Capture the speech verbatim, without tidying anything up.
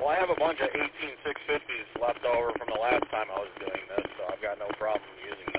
Well, I have a bunch of eighteen six fifties left over from the last time I was doing this, so I've got no problem using